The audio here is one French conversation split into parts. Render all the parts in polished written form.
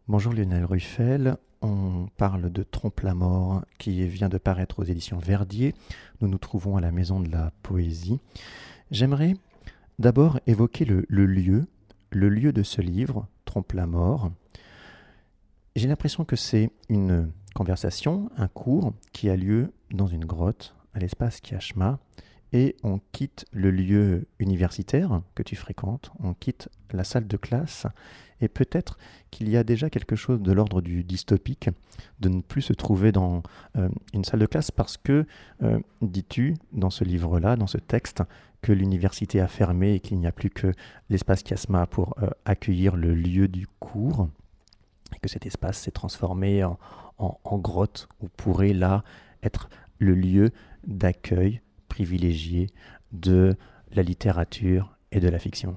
Bonjour Lionel Ruffel, on parle de Trompe-la-Mort qui vient de paraître aux éditions Verdier. Nous nous trouvons à la Maison de la Poésie. J'aimerais d'abord évoquer le lieu de ce livre, Trompe-la-Mort. J'ai l'impression que c'est une conversation, un cours qui a lieu dans une grotte à l'espace Kiachma et on quitte le lieu universitaire que tu fréquentes, on quitte la salle de classe et peut-être qu'il y a déjà quelque chose de l'ordre du dystopique de ne plus se trouver dans une salle de classe parce que, dis-tu dans ce livre-là, dans ce texte, que l'université a fermé et qu'il n'y a plus que l'espace Kiasma pour accueillir le lieu du cours et que cet espace s'est transformé en grotte où pourrait là être le lieu d'accueil privilégié de la littérature et de la fiction.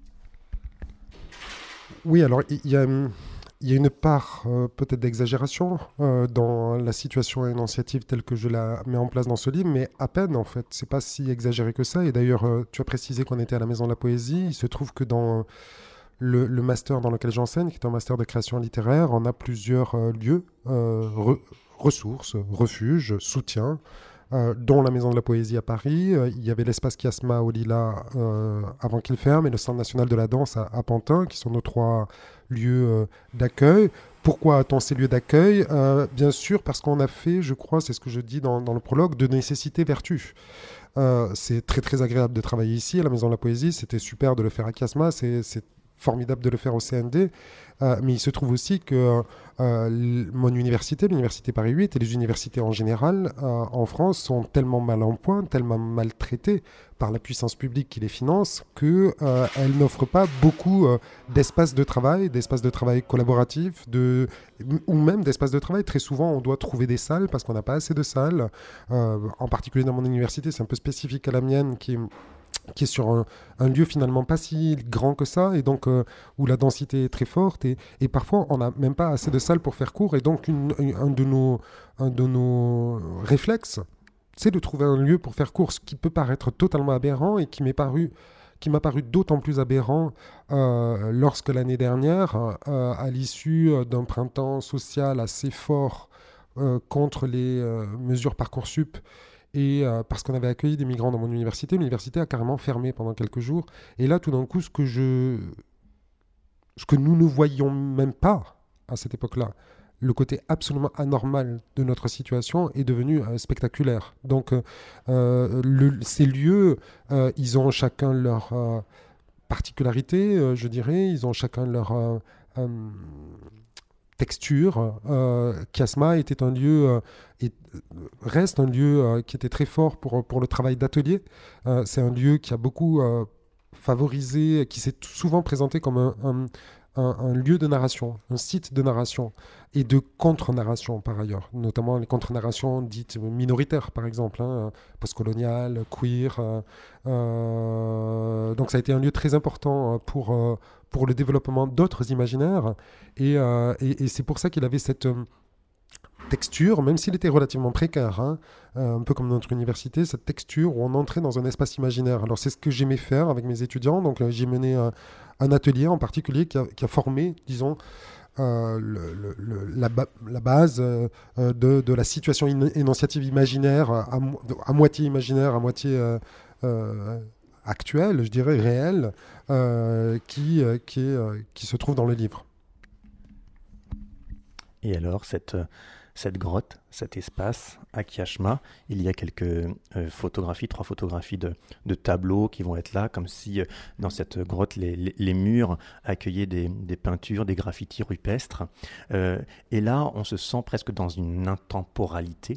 Oui, alors il y a une part peut-être d'exagération dans la situation énonciative telle que je la mets en place dans ce livre, mais à peine en fait, c'est pas si exagéré que ça. Et d'ailleurs, tu as précisé qu'on était à la Maison de la Poésie. Il se trouve que dans le master dans lequel j'enseigne, qui est un master de création littéraire, on a plusieurs lieux, ressources, refuges, soutiens, dont la Maison de la Poésie à Paris. Il y avait l'espace Kiasma au Lila avant qu'il ferme et le Centre national de la danse à Pantin, qui sont nos trois lieux d'accueil. Pourquoi a-t-on ces lieux d'accueil ? Bien sûr, parce qu'on a fait, je crois, c'est ce que je dis dans le prologue, de nécessité vertu. C'est très très agréable de travailler ici à la Maison de la Poésie. C'était super de le faire à Kiasma. C'est formidable de le faire au CND, mais il se trouve aussi que mon université, l'université Paris 8 et les universités en général en France sont tellement mal en point, tellement maltraitées par la puissance publique qui les finance, qu'elles n'offrent pas beaucoup d'espaces de travail collaboratifs, ou même d'espaces de travail. Très souvent, on doit trouver des salles parce qu'on n'a pas assez de salles. En particulier dans mon université, c'est un peu spécifique à la mienne qui est sur un lieu finalement pas si grand que ça, et donc où la densité est très forte, et parfois on n'a même pas assez de salles pour faire cours, et donc un de nos réflexes, c'est de trouver un lieu pour faire cours, ce qui peut paraître totalement aberrant, et qui m'a paru d'autant plus aberrant lorsque l'année dernière, à l'issue d'un printemps social assez fort contre les mesures Parcoursup, et parce qu'on avait accueilli des migrants dans mon université, l'université a carrément fermé pendant quelques jours. Et là, tout d'un coup, ce que nous ne voyions même pas à cette époque-là, le côté absolument anormal de notre situation est devenu spectaculaire. Donc, ces lieux, ils ont chacun leur particularité, je dirais. Ils ont chacun leur texture. Kiasma était un lieu, reste un lieu qui était très fort pour le travail d'atelier. C'est un lieu qui a beaucoup favorisé, qui s'est souvent présenté comme un lieu de narration, un site de narration et de contre-narration par ailleurs, notamment les contre-narrations dites minoritaires par exemple, postcoloniales, queer. Donc ça a été un lieu très important pour le développement d'autres imaginaires, et c'est pour ça qu'il avait cette texture, même s'il était relativement précaire, un peu comme notre université, cette texture où on entrait dans un espace imaginaire. Alors c'est ce que j'aimais faire avec mes étudiants, donc j'ai mené un atelier en particulier qui a formé, disons, la base de la situation énonciative imaginaire, à moitié imaginaire, à moitié actuelle, je dirais réelle, qui se trouve dans le livre. Et alors, cette grotte, cet espace à Kiachma, il y a quelques photographies, 3 photographies de tableaux qui vont être là, comme si dans cette grotte, les murs accueillaient des peintures, des graffitis rupestres. Et là, on se sent presque dans une intemporalité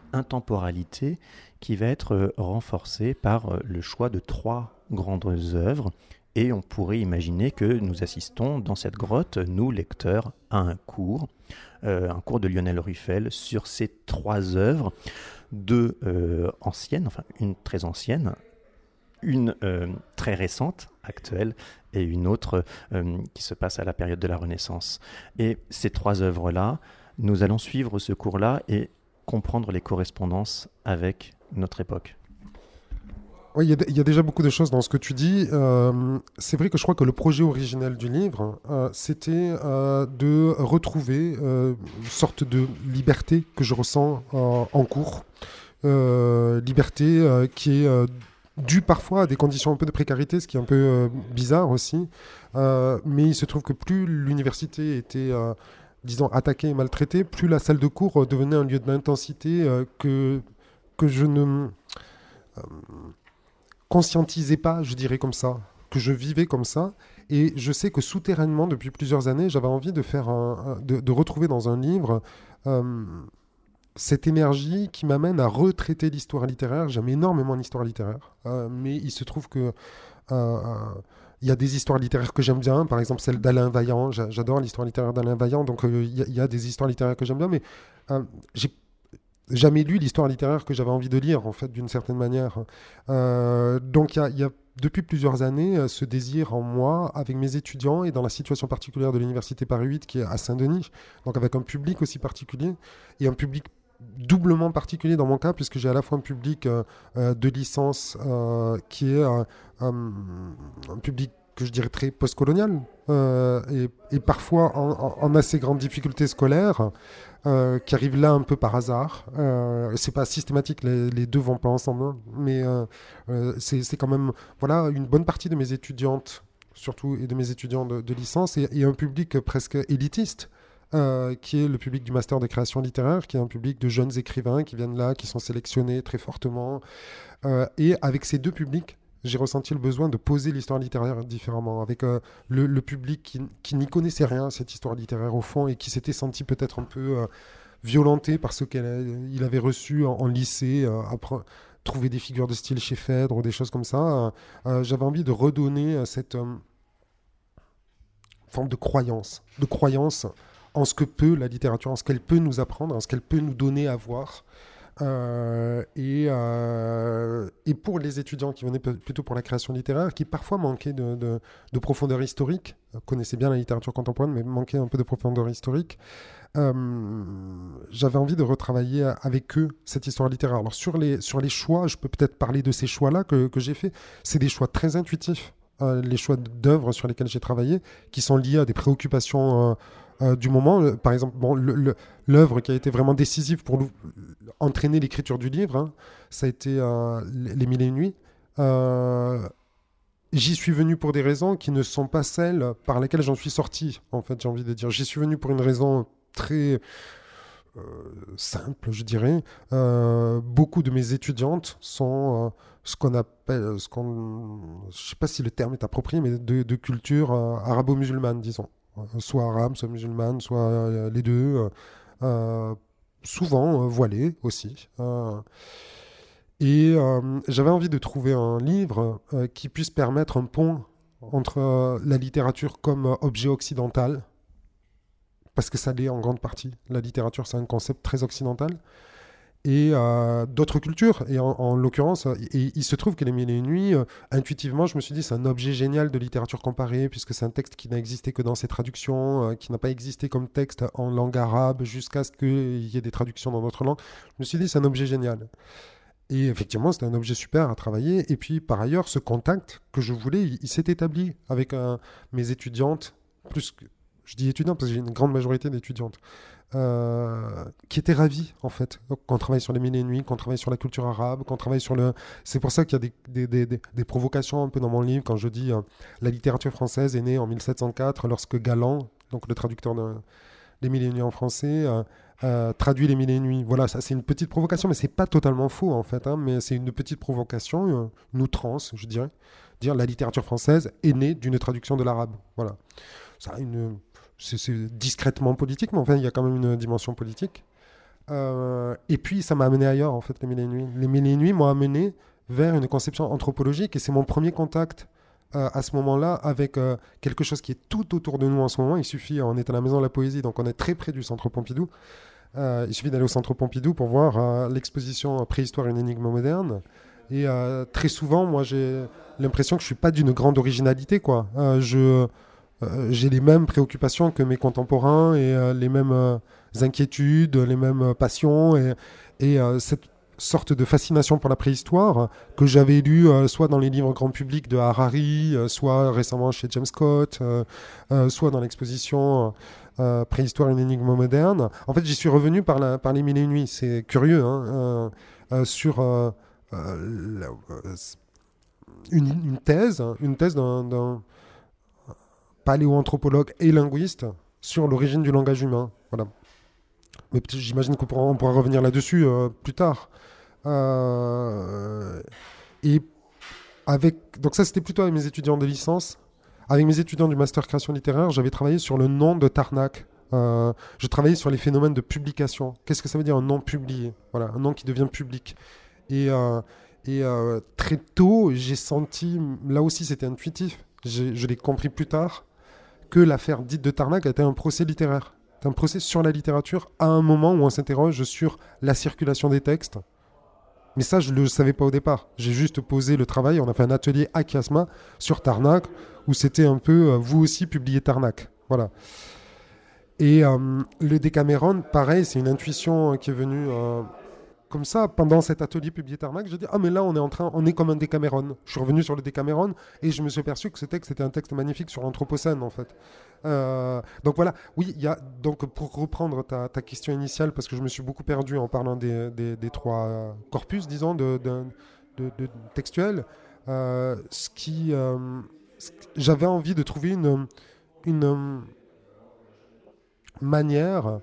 qui va être renforcée par le choix de 3 grandes œuvres. Et on pourrait imaginer que nous assistons dans cette grotte, nous, lecteurs, à un cours de Lionel Ruffel sur ces 3 œuvres, 2 anciennes, enfin une très ancienne, une très récente, actuelle, et une autre qui se passe à la période de la Renaissance. Et ces 3 œuvres-là, nous allons suivre ce cours-là et comprendre les correspondances avec notre époque. Oui, il y a déjà beaucoup de choses dans ce que tu dis. C'est vrai que je crois que le projet originel du livre, c'était de retrouver une sorte de liberté que je ressens en cours. Liberté qui est due parfois à des conditions un peu de précarité, ce qui est un peu bizarre aussi. Mais il se trouve que plus l'université était, disons, attaquée et maltraitée, plus la salle de cours devenait un lieu d'intensité que je ne conscientisais pas, je dirais comme ça, que je vivais comme ça. Et je sais que souterrainement, depuis plusieurs années, j'avais envie de faire de retrouver dans un livre euh, cette énergie qui m'amène à retraiter l'histoire littéraire. J'aime énormément l'histoire littéraire, mais il se trouve que euh, il y a des histoires littéraires que j'aime bien, par exemple celle d'Alain Vaillant. J'adore l'histoire littéraire d'Alain Vaillant, donc il y a des histoires littéraires que j'aime bien, mais j'ai jamais lu l'histoire littéraire que j'avais envie de lire, en fait, d'une certaine manière. Donc il y a depuis plusieurs années ce désir en moi, avec mes étudiants et dans la situation particulière de l'Université Paris 8, qui est à Saint-Denis, donc avec un public aussi particulier, et un public doublement particulier dans mon cas, puisque j'ai à la fois un public de licence qui est un public que je dirais très postcolonial et parfois en assez grande difficulté scolaire, qui arrive là un peu par hasard. C'est pas systématique, les deux vont pas ensemble, hein, mais c'est quand même voilà une bonne partie de mes étudiantes surtout et de mes étudiants de licence et un public presque élitiste. Qui est le public du master de création littéraire, qui est un public de jeunes écrivains qui viennent là, qui sont sélectionnés très fortement. Et avec ces deux publics, j'ai ressenti le besoin de poser l'histoire littéraire différemment, avec le public qui n'y connaissait rien, cette histoire littéraire au fond, et qui s'était senti peut-être un peu violenté par ce qu'il avait reçu en lycée, trouver des figures de style chez Phèdre, ou des choses comme ça. J'avais envie de redonner cette forme de croyance en ce que peut la littérature, en ce qu'elle peut nous apprendre, en ce qu'elle peut nous donner à voir. Et pour les étudiants qui venaient plutôt pour la création littéraire, qui parfois manquaient de profondeur historique, connaissaient bien la littérature contemporaine, mais manquaient un peu de profondeur historique, j'avais envie de retravailler avec eux cette histoire littéraire. Alors sur les choix, je peux peut-être parler de ces choix-là que j'ai faits. C'est des choix très intuitifs. Les choix d'œuvres sur lesquelles j'ai travaillé, qui sont liés à des préoccupations du moment. Par exemple, bon, l'œuvre qui a été vraiment décisive pour entraîner l'écriture du livre, hein, ça a été Les Mille et une Nuits. J'y suis venu pour des raisons qui ne sont pas celles par lesquelles j'en suis sorti, en fait, j'ai envie de dire. J'y suis venu pour une raison très simple, je dirais. Beaucoup de mes étudiantes sont ce qu'on appelle, je ne sais pas si le terme est approprié, mais de culture arabo-musulmane, disons. Soit arabe, soit musulmane, soit les deux. Souvent voilées aussi. Et j'avais envie de trouver un livre qui puisse permettre un pont entre la littérature comme objet occidental, parce que ça l'est en grande partie. La littérature, c'est un concept très occidental, et d'autres cultures. Et en l'occurrence, il se trouve que Les Mille et une Nuits, intuitivement, je me suis dit, c'est un objet génial de littérature comparée, puisque c'est un texte qui n'a existé que dans ses traductions, qui n'a pas existé comme texte en langue arabe jusqu'à ce qu'il y ait des traductions dans d'autres langues. Je me suis dit, c'est un objet génial. Et effectivement, c'était un objet super à travailler. Et puis, par ailleurs, ce contact que je voulais, il s'est établi avec mes étudiantes, plus que, je dis étudiantes parce que j'ai une grande majorité d'étudiantes, qui étaient ravies, en fait, qu'on travaille sur Les Mille et une Nuits, qu'on travaille sur la culture arabe, qu'on travaille sur le... C'est pour ça qu'il y a des provocations un peu dans mon livre, quand je dis la littérature française est née en 1704, lorsque Galland, donc le traducteur des Mille et une Nuits en français... traduit Les Mille et une Nuits. Voilà, ça c'est une petite provocation, mais c'est pas totalement faux en fait, hein, mais c'est une petite provocation, une outrance, je dirais. Dire la littérature française est née d'une traduction de l'arabe. Voilà. Ça a c'est discrètement politique, mais enfin il y a quand même une dimension politique. Et puis ça m'a amené ailleurs en fait, Les Mille et une Nuits. Les Mille et une Nuits m'ont amené vers une conception anthropologique et c'est mon premier contact à ce moment-là avec quelque chose qui est tout autour de nous en ce moment. Il suffit, on est à la Maison de la Poésie, donc on est très près du Centre Pompidou. Il suffit d'aller au Centre Pompidou pour voir l'exposition Préhistoire, une énigme moderne. Et très souvent, moi, j'ai l'impression que je ne suis pas d'une grande originalité, quoi. J'ai les mêmes préoccupations que mes contemporains et les mêmes inquiétudes, les mêmes passions. Et sorte de fascination pour la préhistoire que j'avais lu soit dans les livres grand public de Harari, soit récemment chez James Scott, soit dans l'exposition Préhistoire, une énigme moderne. En fait, j'y suis revenu par les Mille et une nuits. C'est curieux, hein, sur une thèse d'un paléoanthropologue et linguiste sur l'origine du langage humain. Voilà. Mais j'imagine qu'on pourra revenir là-dessus plus tard. Et donc ça, c'était plutôt avec mes étudiants de licence. Avec mes étudiants du master création littéraire, j'avais travaillé sur le nom de Tarnac. Je travaillais sur les phénomènes de publication. Qu'est-ce que ça veut dire un nom publié? Voilà, un nom qui devient public. Et très tôt, j'ai senti, là aussi c'était intuitif, je l'ai compris plus tard, que l'affaire dite de Tarnac était un procès littéraire. C'est un procès sur la littérature à un moment où on s'interroge sur la circulation des textes. Mais ça, je ne le savais pas au départ. J'ai juste posé le travail. On a fait un atelier à Kiasma sur Tarnac, où c'était un peu vous aussi publiez Tarnac. Voilà. Et le Décaméron, pareil, c'est une intuition qui est venue comme ça. Pendant cet atelier publié Tarnac, j'ai dit mais là, on est comme un Décaméron. Je suis revenu sur le Décaméron et je me suis aperçu que ce texte était un texte magnifique sur l'Anthropocène, en fait. Donc voilà, oui, donc pour reprendre ta question initiale, parce que je me suis beaucoup perdu en parlant des trois corpus, disons, de textuels, j'avais envie de trouver une manière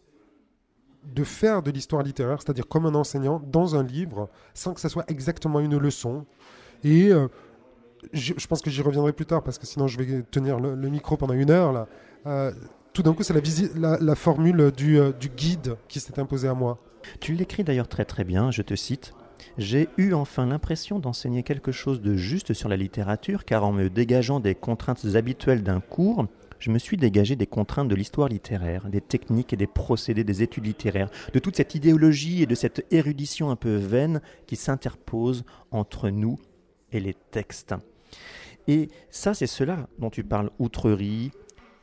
de faire de l'histoire littéraire, c'est-à-dire comme un enseignant, dans un livre, sans que ça soit exactement une leçon. Et je pense que j'y reviendrai plus tard, parce que sinon je vais tenir le micro pendant 1 heure. Là. Tout d'un coup, c'est la formule du guide qui s'est imposée à moi. Tu l'écris d'ailleurs très très bien, je te cite. J'ai eu enfin l'impression d'enseigner quelque chose de juste sur la littérature, car en me dégageant des contraintes habituelles d'un cours, je me suis dégagé des contraintes de l'histoire littéraire, des techniques et des procédés des études littéraires, de toute cette idéologie et de cette érudition un peu vaine qui s'interpose entre nous et les textes. Et ça, c'est cela dont tu parles, outrerie,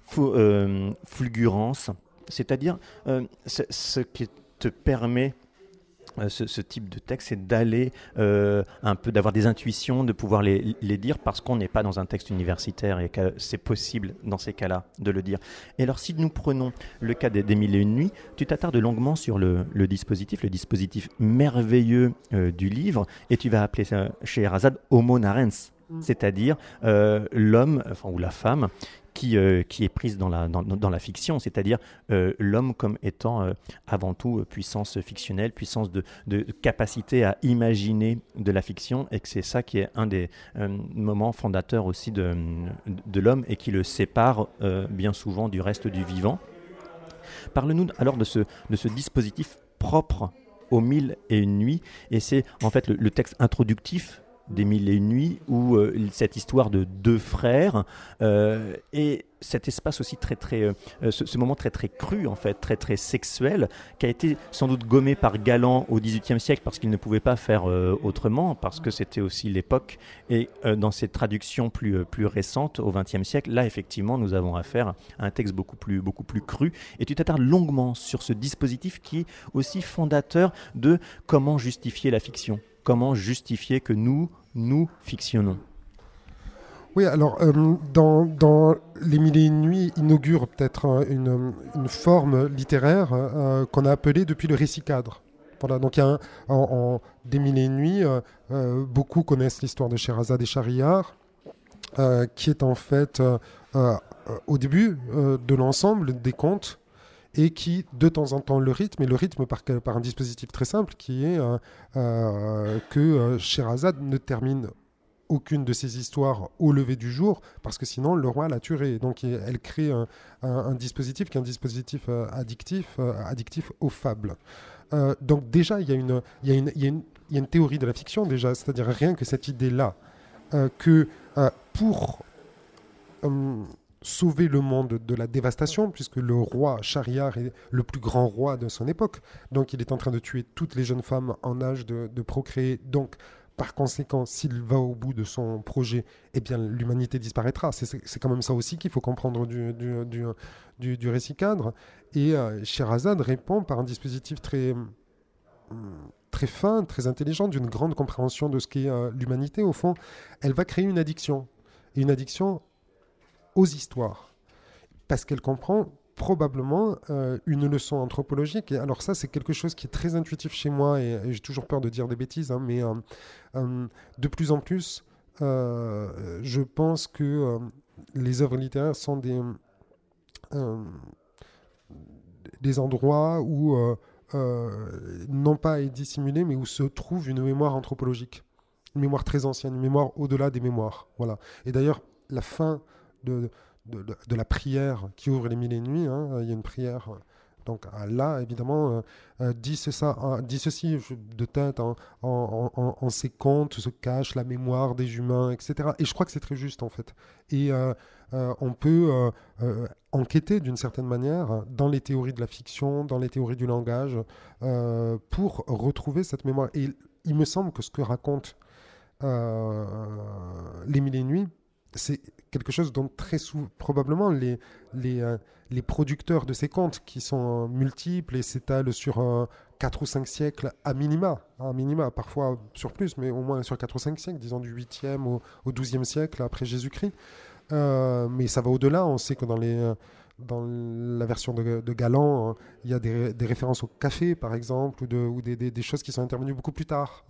fulgurance, c'est-à-dire ce qui te permet... Ce type de texte, c'est d'aller un peu, d'avoir des intuitions, de pouvoir les dire, parce qu'on n'est pas dans un texte universitaire et que c'est possible dans ces cas-là de le dire. Et alors, si nous prenons le cas des Mille et une nuits, tu t'attardes longuement sur le dispositif merveilleux du livre, et tu vas appeler ça, Scheherazade, Homo narens, c'est-à-dire l'homme, ou la femme, qui est prise dans la fiction, c'est-à-dire l'homme comme étant avant tout puissance fictionnelle, puissance de capacité à imaginer de la fiction, et que c'est ça qui est un des moments fondateurs aussi de l'homme et qui le sépare bien souvent du reste du vivant. Parle-nous alors de ce dispositif propre aux Mille et une nuits, et c'est en fait le texte introductif des Mille et une nuits, où cette histoire de 2 frères et cet espace aussi ce moment très très cru, en fait, très très sexuel, qui a été sans doute gommé par Galland au XVIIIe siècle parce qu'il ne pouvait pas faire autrement, parce que c'était aussi l'époque. Et dans ces traductions plus récentes au XXe siècle, là effectivement nous avons affaire à un texte beaucoup plus cru. Et tu t'attardes longuement sur ce dispositif qui est aussi fondateur de comment justifier la fiction. Comment justifier que nous fictionnons? Oui, alors dans Les Mille et une nuits inaugure peut-être une forme littéraire qu'on a appelée depuis le récit cadre. Voilà, donc il y a des Mille et une nuits, beaucoup connaissent l'histoire de Scheherazade et Schahriar, qui est en fait au début de l'ensemble des contes, et qui, de temps en temps, le rythme par un dispositif très simple, qui est que Scheherazade ne termine aucune de ses histoires au lever du jour, parce que sinon le roi la tuerait. Donc elle crée un dispositif qui est un dispositif addictif aux fables. Donc déjà, il y a une théorie de la fiction, déjà, c'est-à-dire rien que cette idée-là, que pour sauver le monde de la dévastation, puisque le roi Schahriar est le plus grand roi de son époque, donc il est en train de tuer toutes les jeunes femmes en âge de procréer. Donc par conséquent, s'il va au bout de son projet, eh bien l'humanité disparaîtra. C'est quand même ça aussi qu'il faut comprendre du récit cadre. Et Scheherazade répond par un dispositif très très fin, très intelligent, d'une grande compréhension de ce qu'est l'humanité, au fond, elle va créer une addiction. Et une addiction aux histoires. Parce qu'elle comprend probablement une leçon anthropologique. Et alors ça, c'est quelque chose qui est très intuitif chez moi, et j'ai toujours peur de dire des bêtises, hein, mais de plus en plus, je pense que les œuvres littéraires sont des endroits où, non pas à être dissimulés, mais où se trouve une mémoire anthropologique. Une mémoire très ancienne, une mémoire au-delà des mémoires. Voilà. Et d'ailleurs, la fin de la prière qui ouvre les mille et une nuits, hein, il y a une prière, donc Allah, évidemment, dit ceci de tête, en ses contes se cache la mémoire des humains, etc. Et je crois que c'est très juste, en fait. Et on peut enquêter d'une certaine manière dans les théories de la fiction, dans les théories du langage, pour retrouver cette mémoire. Et il me semble que ce que racontent les mille et une nuits, c'est quelque chose dont très souvent, probablement, les producteurs de ces contes, qui sont multiples et s'étalent sur 4 ou 5 siècles à minima, parfois sur plus, mais au moins sur 4 ou 5 siècles, disons du 8e au 12e siècle après Jésus-Christ. Mais ça va au-delà. On sait que dans la version de Galland, il y a des références au café, par exemple, ou des choses qui sont intervenues beaucoup plus tard.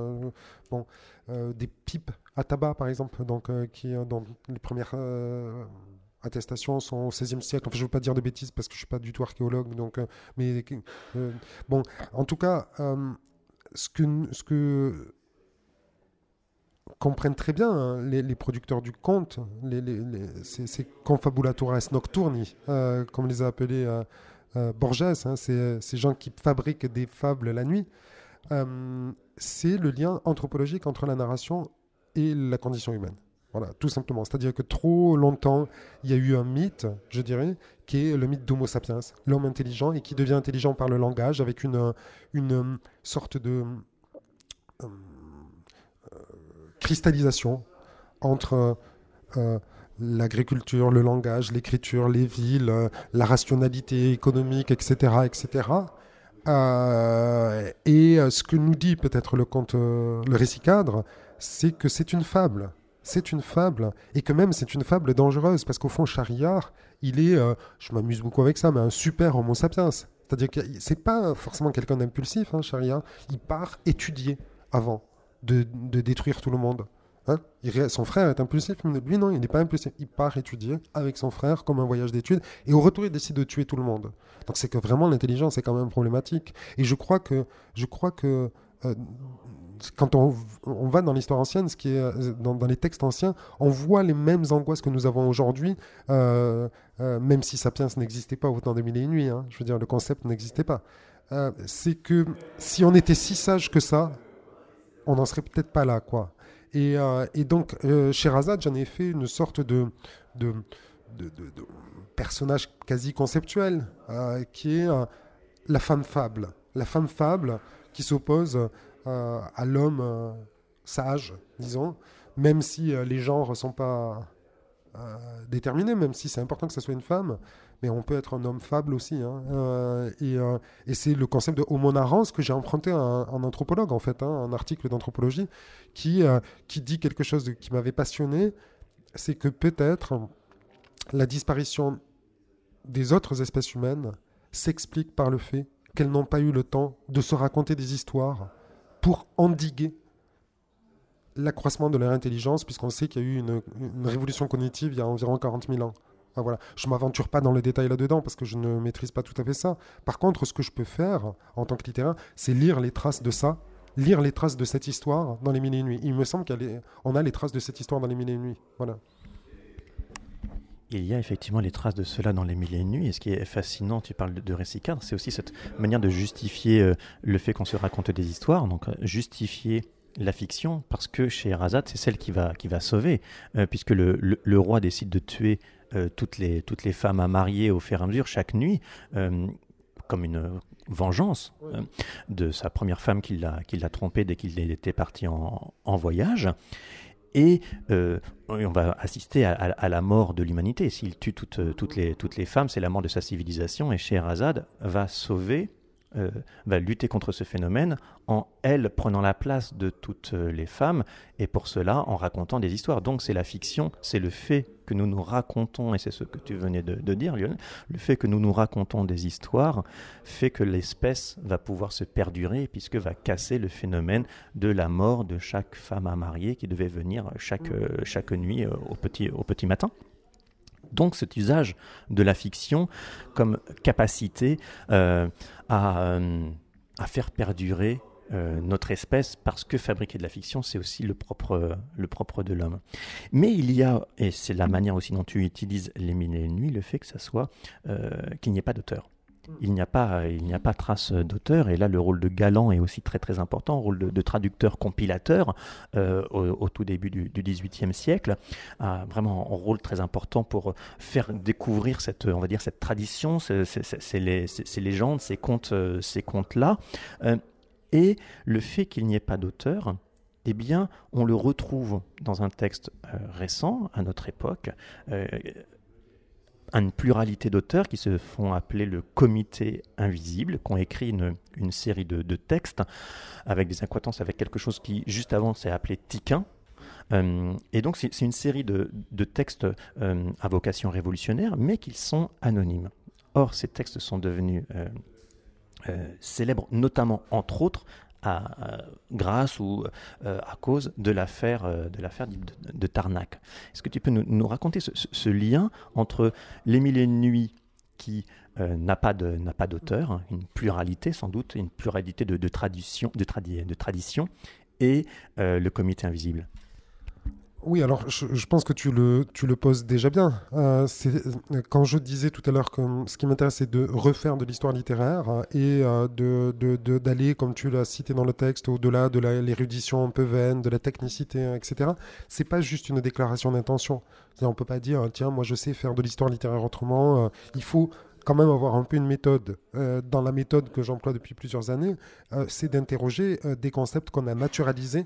Des pipes à tabac, par exemple, donc, dont les premières attestations sont au XVIe siècle. Enfin, je ne veux pas dire de bêtises parce que je ne suis pas du tout archéologue. Donc, bon, en tout cas, ce que comprennent très bien, hein, les producteurs du conte, ces confabulatoires nocturni, comme les a appelés Borges, hein, ces gens qui fabriquent des fables la nuit. C'est le lien anthropologique entre la narration et la condition humaine. Voilà, tout simplement. C'est-à-dire que trop longtemps, il y a eu un mythe, je dirais, qui est le mythe d'Homo sapiens, l'homme intelligent, et qui devient intelligent par le langage, avec une sorte de cristallisation entre l'agriculture, le langage, l'écriture, les villes, la rationalité économique, etc., etc. Ce que nous dit peut-être le conte, le récit cadre, c'est que c'est une fable. C'est une fable, et que même c'est une fable dangereuse, parce qu'au fond, Schahriar, il est, je m'amuse beaucoup avec ça, mais un super homo sapiens. C'est-à-dire que c'est pas forcément quelqu'un d'impulsif, hein, Schahriar. Il part étudier avant de détruire tout le monde. Hein, son frère est impulsif, mais lui non, il n'est pas impulsif. Il part étudier avec son frère comme un voyage d'études, et au retour il décide de tuer tout le monde. Donc c'est que vraiment l'intelligence est quand même problématique. Et je crois que quand on va dans l'histoire ancienne, ce qui est dans les textes anciens, on voit les mêmes angoisses que nous avons aujourd'hui, même si Sapiens n'existait pas au temps des mille et une nuits. Hein, je veux dire, le concept n'existait pas. C'est que si on était si sage que ça, on n'en serait peut-être pas là, quoi. Et donc, Sherazade, j'en ai fait une sorte de personnage quasi conceptuel, qui est la femme fable. La femme fable qui s'oppose à l'homme sage, disons, même si les genres ne sont pas déterminés, même si c'est important que ce soit une femme, mais on peut être un homme fable aussi. Hein, et c'est le concept de homo narrans que j'ai emprunté à un anthropologue, en fait, hein, un article d'anthropologie, qui dit quelque chose qui m'avait passionné, c'est que peut-être la disparition des autres espèces humaines s'explique par le fait qu'elles n'ont pas eu le temps de se raconter des histoires pour endiguer l'accroissement de leur intelligence, puisqu'on sait qu'il y a eu une révolution cognitive il y a environ 40 000 ans. Ah, voilà. Je ne m'aventure pas dans le détail là-dedans parce que je ne maîtrise pas tout à fait ça. Par contre, ce que je peux faire en tant que littéraire, c'est lire les traces de ça, lire les traces de cette histoire dans les mille et une nuits. Il me semble qu'on a les traces de cette histoire dans les mille et une nuits. Voilà. Il y a effectivement les traces de cela dans les mille et une nuits, et ce qui est fascinant, tu parles de récit cadre, c'est aussi cette manière de justifier le fait qu'on se raconte des histoires, donc justifier la fiction, parce que Scheherazade, c'est celle qui va sauver, puisque le roi décide de tuer toutes les femmes à marier au fur et à mesure, chaque nuit, comme une vengeance de sa première femme qui l'a trompé dès qu'il était parti en voyage. Et on va assister à la mort de l'humanité. S'il tue toutes les femmes, c'est la mort de sa civilisation. Et Scheherazade va sauver va lutter contre ce phénomène en, elle, prenant la place de toutes les femmes, et pour cela, en racontant des histoires. Donc c'est la fiction, c'est le fait que nous nous racontons, et c'est ce que tu venais de dire, Lionel, le fait que nous nous racontons des histoires fait que l'espèce va pouvoir se perdurer, puisque va casser le phénomène de la mort de chaque femme à marier qui devait venir chaque nuit au petit matin. Donc cet usage de la fiction comme capacité à faire perdurer notre espèce, parce que fabriquer de la fiction, c'est aussi le propre de l'homme. Mais il y a, et c'est la manière aussi dont tu utilises Les Mille et Une Nuits, le fait que ça soit qu'il n'y ait pas d'auteur. Il n'y a pas trace d'auteur, et là le rôle de Galland est aussi très très important, rôle de traducteur compilateur au tout début du XVIIIe siècle, a vraiment un rôle très important pour faire découvrir cette tradition, ces légendes, ces contes-là, et le fait qu'il n'y ait pas d'auteur, eh bien, on le retrouve dans un texte récent, à notre époque, une pluralité d'auteurs qui se font appeler le Comité Invisible, qui ont écrit une série de textes avec des accointances avec quelque chose qui, juste avant, s'est appelé Tiquin. Et donc, c'est une série de textes à vocation révolutionnaire, mais qui sont anonymes. Or, ces textes sont devenus célèbres, notamment, entre autres, grâce ou à cause de l'affaire de Tarnac. Est-ce que tu peux nous raconter ce lien entre Les Mille et Une Nuits qui n'a pas d'auteur, hein, une pluralité sans doute, une pluralité de traditions, et le Comité Invisible? Oui, alors je pense que tu le poses déjà bien. Quand je disais tout à l'heure que ce qui m'intéresse, c'est de refaire de l'histoire littéraire et d'aller, comme tu l'as cité dans le texte, au-delà de l'érudition un peu vaine, de la technicité, etc. C'est pas juste une déclaration d'intention. C'est-à-dire, on peut pas dire, tiens, moi je sais faire de l'histoire littéraire autrement. Il faut quand même avoir un peu une méthode. Dans la méthode que j'emploie depuis plusieurs années, c'est d'interroger des concepts qu'on a naturalisés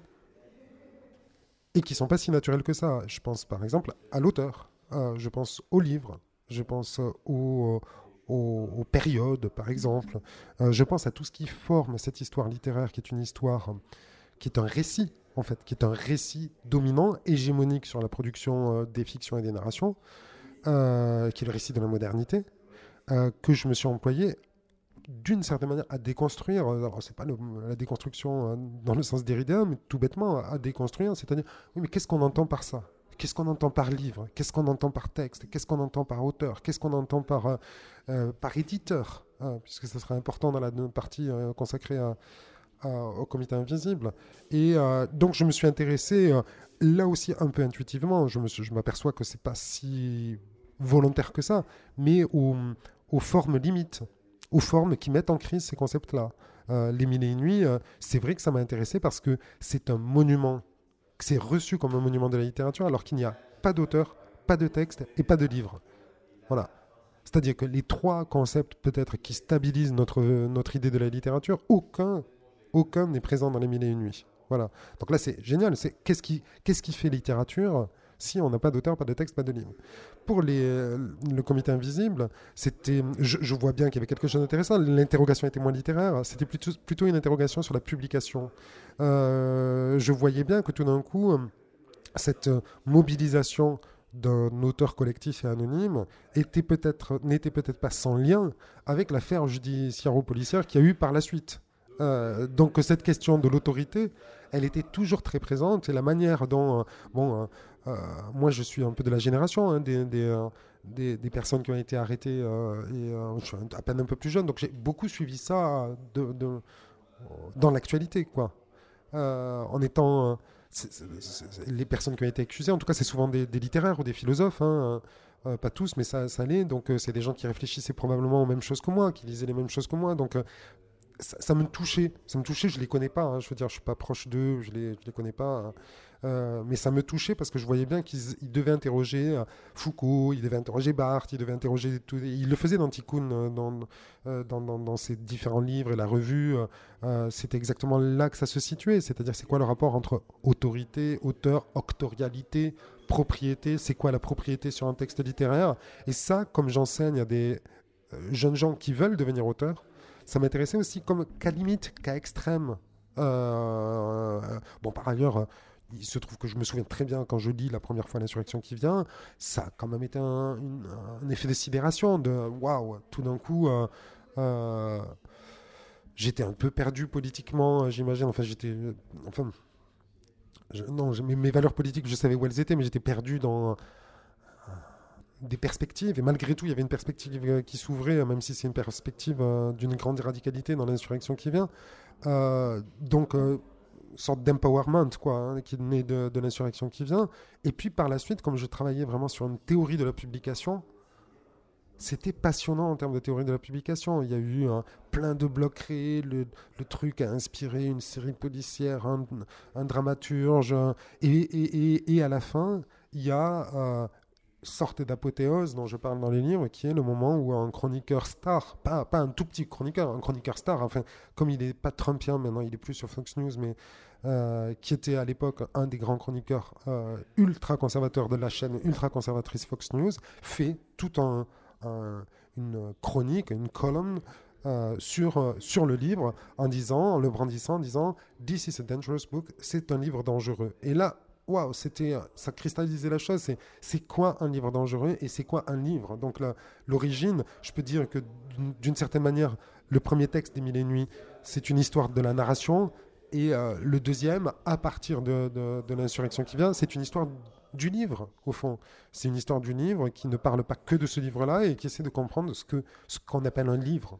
et qui ne sont pas si naturels que ça. Je pense par exemple à l'auteur, je pense au livre, je pense aux périodes par exemple, je pense à tout ce qui forme cette histoire littéraire qui est une histoire, qui est un récit en fait, qui est un récit dominant, hégémonique sur la production des fictions et des narrations, qui est le récit de la modernité, que je me suis employé d'une certaine manière à déconstruire. Alors, c'est pas la déconstruction dans le sens derridéen, mais tout bêtement à déconstruire, c'est-à-dire, oui, mais qu'est-ce qu'on entend par ça? Qu'est-ce qu'on entend par livre? Qu'est-ce qu'on entend par texte? Qu'est-ce qu'on entend par auteur? Qu'est-ce qu'on entend par éditeur? Puisque ce sera important dans la partie consacrée au Comité Invisible. Et donc, je me suis intéressé, là aussi un peu intuitivement, je m'aperçois que c'est pas si volontaire que ça, mais aux formes limites, aux formes qui mettent en crise ces concepts-là. Les Mille et Une Nuits, c'est vrai que ça m'a intéressé parce que c'est un monument, c'est reçu comme un monument de la littérature, alors qu'il n'y a pas d'auteur, pas de texte et pas de livre. Voilà. C'est-à-dire que les trois concepts peut-être qui stabilisent notre idée de la littérature, aucun n'est présent dans Les Mille et Une Nuits. Voilà. Donc là, c'est génial. Qu'est-ce qui fait littérature si on n'a pas d'auteur, pas de texte, pas de livre? Pour le Comité Invisible, je vois bien qu'il y avait quelque chose d'intéressant. L'interrogation était moins littéraire, c'était plutôt une interrogation sur la publication. Je voyais bien que tout d'un coup, cette mobilisation d'un auteur collectif et anonyme n'était peut-être pas sans lien avec l'affaire judiciairo-policière qu'il y a eu par la suite. Donc cette question de l'autorité, elle était toujours très présente, et la manière dont moi je suis un peu de la génération des personnes qui ont été arrêtées, et je suis à peine un peu plus jeune, donc j'ai beaucoup suivi ça dans l'actualité, quoi. En étant les personnes qui ont été accusées, en tout cas c'est souvent des littéraires ou des philosophes, hein, pas tous, mais ça l'est, donc c'est des gens qui réfléchissaient probablement aux mêmes choses que moi, qui lisaient les mêmes choses que moi, donc ça me touchait, je les connais pas, hein, je veux dire, je suis pas proche d'eux, je les connais pas, mais ça me touchait parce que je voyais bien qu'ils devaient interroger Foucault, ils devaient interroger Barthes, ils devaient interroger tout, ils le faisaient dans Tikkun, dans ses différents livres et la revue, c'était exactement là que ça se situait, c'est-à-dire c'est quoi le rapport entre autorité, auteur, octorialité, propriété, c'est quoi la propriété sur un texte littéraire, et ça, comme j'enseigne à des jeunes gens qui veulent devenir auteurs, ça m'intéressait aussi comme qu'à limite, qu'à extrême. Bon, par ailleurs, il se trouve que je me souviens très bien quand je lis la première fois L'insurrection qui vient, ça a quand même été un effet de sidération, de waouh, tout d'un coup, j'étais un peu perdu politiquement, j'imagine. Enfin, mes valeurs politiques, je savais où elles étaient, mais j'étais perdu dans des perspectives. Et malgré tout, il y avait une perspective qui s'ouvrait, même si c'est une perspective d'une grande radicalité dans L'insurrection qui vient. Donc, sorte d'empowerment, quoi, hein, qui est né de L'insurrection qui vient. Et puis, par la suite, comme je travaillais vraiment sur une théorie de la publication, c'était passionnant en termes de théorie de la publication. Il y a eu plein de blocs créés. Le truc a inspiré une série policière, un dramaturge. Et à la fin, il y a sorte d'apothéose dont je parle dans les livres, qui est le moment où un chroniqueur star, pas un tout petit chroniqueur, un chroniqueur star, enfin, comme il n'est pas trumpien maintenant, il est plus sur Fox News, mais qui était à l'époque un des grands chroniqueurs ultra conservateurs de la chaîne ultra conservatrice Fox News, fait tout une chronique, une colonne sur le livre en le brandissant, en disant This is a dangerous book, c'est un livre dangereux. Et là, waouh, ça cristallisait la chose. C'est quoi un livre dangereux et c'est quoi un livre? Donc l'origine, je peux dire que d'une certaine manière, le premier texte des Mille et Nuits, c'est une histoire de la narration. Et le deuxième, à partir de L'insurrection qui vient, c'est une histoire du livre, au fond. C'est une histoire du livre qui ne parle pas que de ce livre-là et qui essaie de comprendre ce qu'on appelle un livre.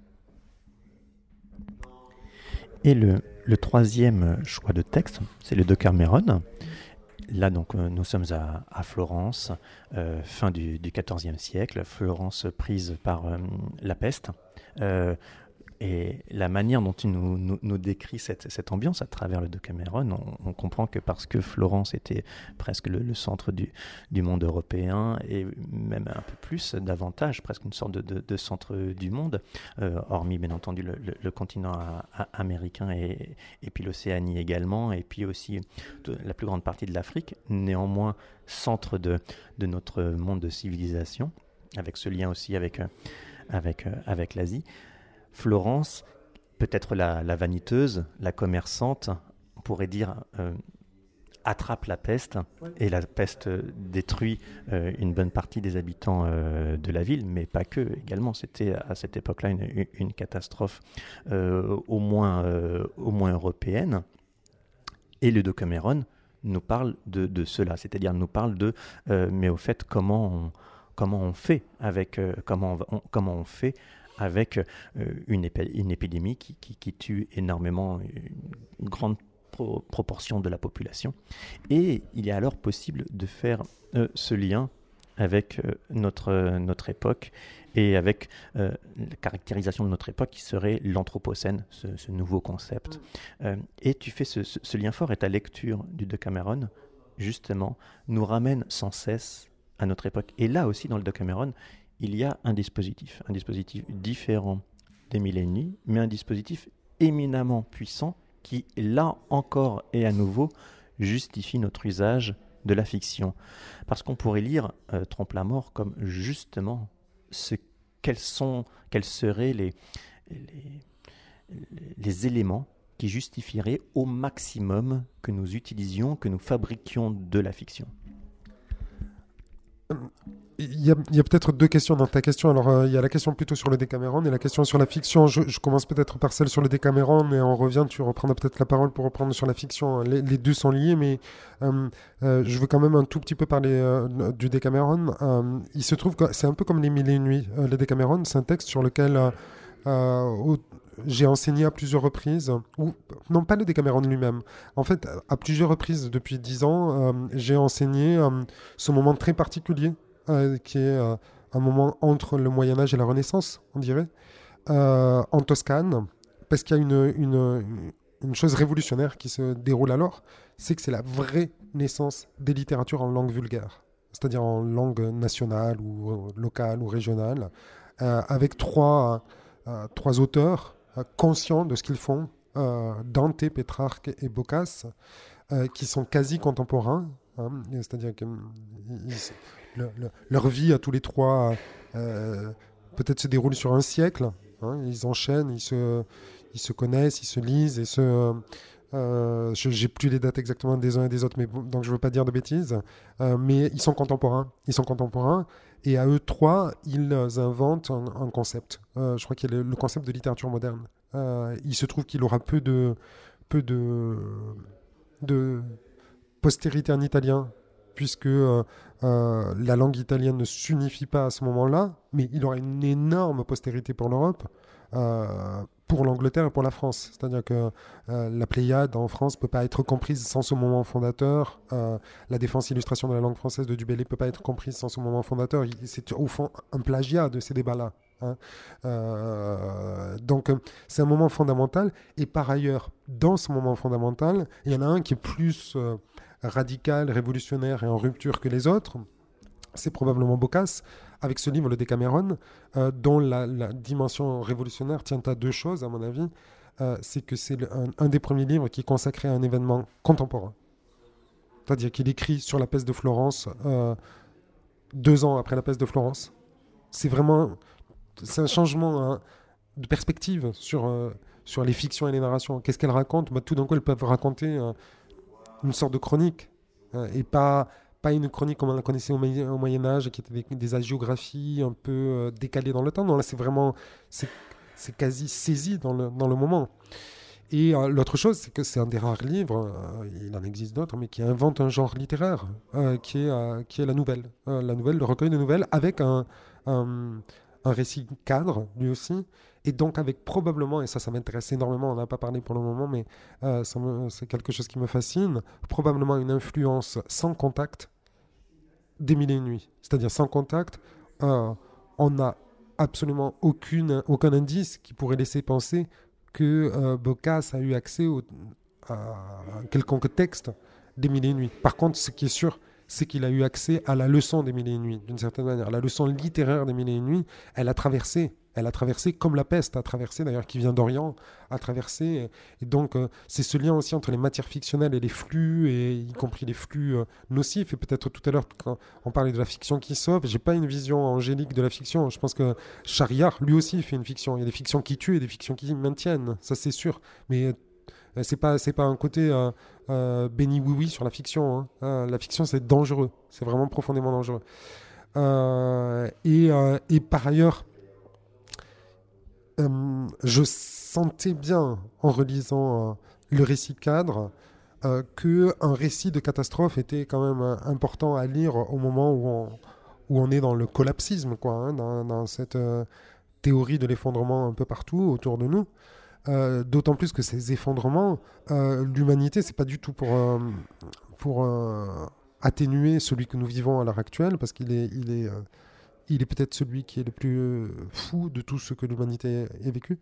Et le troisième choix de texte, c'est le Decameron. Là, donc, nous sommes à Florence, fin du XIVe siècle, Florence prise par la peste. Et la manière dont il nous décrit cette ambiance à travers le Decameron, on comprend que parce que Florence était presque le centre du monde européen, et même un peu plus, davantage, presque une sorte de centre du monde, hormis bien entendu le continent américain et puis l'Océanie également, et puis aussi la plus grande partie de l'Afrique, néanmoins centre de notre monde de civilisation, avec ce lien aussi avec l'Asie. Florence, peut-être la vaniteuse, la commerçante, on pourrait dire, attrape la peste, ouais. Et la peste détruit une bonne partie des habitants de la ville, mais pas que, également. C'était à cette époque-là une catastrophe au moins européenne. Et le Decameron nous parle de cela, c'est-à-dire nous parle mais au fait, comment on fait avec comment on fait avec une épidémie qui tue énormément une grande proportion de la population. Et il est alors possible de faire ce lien avec notre époque et avec la caractérisation de notre époque qui serait l'anthropocène, ce nouveau concept. Et tu fais ce lien fort, et ta lecture du Decameron, justement, nous ramène sans cesse à notre époque. Et là aussi, dans le Decameron, il y a un dispositif différent des Mille et Une Nuits, mais un dispositif éminemment puissant qui, là encore et à nouveau, justifie notre usage de la fiction. Parce qu'on pourrait lire Trompe-la-Mort comme justement quels seraient les éléments qui justifieraient au maximum que nous utilisions, que nous fabriquions de la fiction. Il y a peut-être deux questions dans ta question. Alors, il y a la question plutôt sur le Decameron et la question sur la fiction. Je commence peut-être par celle sur le Decameron et on revient, tu reprendras peut-être la parole pour reprendre sur la fiction. Les deux sont liés, mais je veux quand même un tout petit peu parler du Decameron. Il se trouve que c'est un peu comme les Mille et Une Nuits. Le Decameron, c'est un texte sur lequel j'ai enseigné à plusieurs reprises, ou non pas le Decameron lui-même. En fait, à plusieurs reprises depuis 10 ans, j'ai enseigné ce moment très particulier qui est un moment entre le Moyen-Âge et la Renaissance, on dirait, en Toscane, parce qu'il y a une chose révolutionnaire qui se déroule alors, c'est que c'est la vraie naissance des littératures en langue vulgaire, c'est-à-dire en langue nationale ou locale ou régionale, avec trois auteurs conscients de ce qu'ils font, Dante, Pétrarque et Boccace, qui sont quasi contemporains, hein, c'est-à-dire que leur vie à tous les trois peut-être se déroule sur un siècle, hein. Ils enchaînent, ils se connaissent, ils se lisent, j'ai plus les dates exactement des uns et des autres, mais donc je veux pas dire de bêtises. Mais ils sont contemporains. Ils sont contemporains. Et à eux trois, ils inventent un concept. Je crois qu'il y a le concept de littérature moderne. Il se trouve qu'il aura peu de postérité en italien, puisque la langue italienne ne s'unifie pas à ce moment-là, mais il aura une énorme postérité pour l'Europe, pour l'Angleterre et pour la France. C'est-à-dire que la Pléiade en France ne peut pas être comprise sans ce moment fondateur. La défense illustration de la langue française de Du Bellay ne peut pas être comprise sans ce moment fondateur. C'est au fond un plagiat de ces débats-là. Hein. Donc c'est un moment fondamental. Et par ailleurs, dans ce moment fondamental, il y en a un qui est plus radical, révolutionnaire et en rupture que les autres. C'est probablement Boccace, avec ce livre, Le Décameron, dont la dimension révolutionnaire tient à deux choses, à mon avis. C'est que c'est un des premiers livres qui est consacré à un événement contemporain. C'est-à-dire qu'il écrit sur la peste de Florence 2 ans après la peste de Florence. C'est un changement de perspective sur les fictions et les narrations. Qu'est-ce qu'elles racontent ? Tout d'un coup, elles peuvent raconter une sorte de chronique, et pas une chronique comme on la connaissait au Moyen-Âge, qui était des hagiographies un peu décalées dans le temps. Non, là, c'est quasi saisi dans le moment. Et l'autre chose, c'est que c'est un des rares livres, il en existe d'autres, mais qui invente un genre littéraire, qui est la nouvelle. La nouvelle, le recueil de nouvelles, avec un récit cadre, lui aussi, et donc avec probablement, et ça m'intéresse énormément, on n'a pas parlé pour le moment, mais c'est quelque chose qui me fascine, probablement une influence sans contact des Mille et une nuits. C'est-à-dire sans contact, on n'a absolument aucun indice qui pourrait laisser penser que Boccace a eu accès à quelconque texte des Mille et une nuits. Par contre, ce qui est sûr, c'est qu'il a eu accès à la leçon des Mille et une nuits, d'une certaine manière. La leçon littéraire des Mille et une nuits, elle a traversé comme la peste a traversé, d'ailleurs, qui vient d'Orient, a traversé. Et donc, c'est ce lien aussi entre les matières fictionnelles et les flux, et y compris les flux nocifs. Et peut-être tout à l'heure, quand on parlait de la fiction qui sauve, j'ai pas une vision angélique de la fiction. Je pense que Charriard, lui aussi, fait une fiction. Il y a des fictions qui tuent et des fictions qui maintiennent, ça c'est sûr. Mais c'est pas un côté béni oui-oui sur la fiction. Hein. La fiction, c'est dangereux. C'est vraiment profondément dangereux. Et par ailleurs, je sentais bien, en relisant le récit cadre, qu'un récit de catastrophe était quand même important à lire au moment où on est dans le collapsisme, quoi, hein, dans cette théorie de l'effondrement un peu partout autour de nous. D'autant plus que ces effondrements, l'humanité, c'est pas du tout pour atténuer celui que nous vivons à l'heure actuelle, parce qu'il est peut-être celui qui est le plus fou de tout ce que l'humanité ait vécu.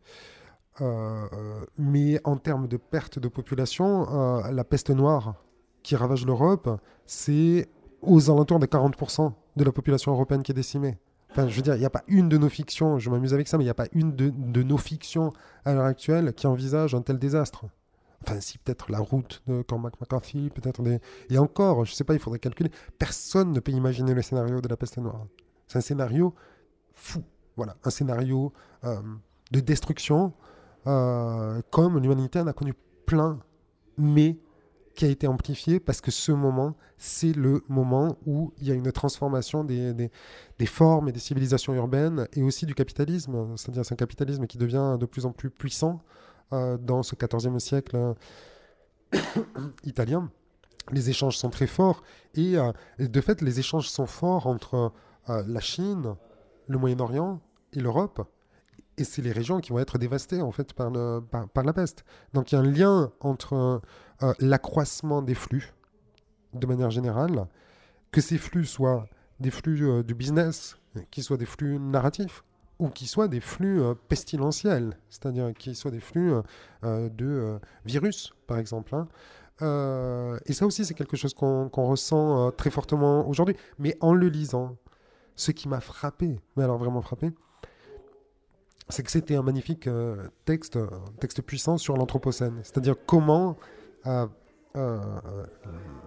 Mais en termes de perte de population, la peste noire qui ravage l'Europe, c'est aux alentours de 40% de la population européenne qui est décimée. Enfin, je veux dire, il n'y a pas une de nos fictions, je m'amuse avec ça, mais il n'y a pas une de nos fictions à l'heure actuelle qui envisage un tel désastre. Enfin, si, peut-être La Route de Cormac McCarthy, peut-être des... Et encore, je ne sais pas, il faudrait calculer. Personne ne peut imaginer le scénario de la peste noire. C'est un scénario fou. Voilà, un scénario de destruction, comme l'humanité en a connu plein, mais qui a été amplifié parce que ce moment, c'est le moment où il y a une transformation des formes et des civilisations urbaines et aussi du capitalisme. C'est-à-dire c'est un capitalisme qui devient de plus en plus puissant dans ce XIVe siècle italien. Les échanges sont très forts et de fait, les échanges sont forts entre la Chine, le Moyen-Orient et l'Europe. Et c'est les régions qui vont être dévastées en fait par la peste. Donc il y a un lien entre l'accroissement des flux, de manière générale, que ces flux soient des flux du business, qu'ils soient des flux narratifs, ou qu'ils soient des flux pestilentiels, c'est-à-dire qu'ils soient des flux de virus, par exemple. Hein. Et ça aussi, c'est quelque chose qu'on ressent très fortement aujourd'hui. Mais en le lisant, ce qui m'a frappé, mais alors vraiment frappé, c'est que c'était un magnifique texte puissant sur l'Anthropocène. C'est-à-dire comment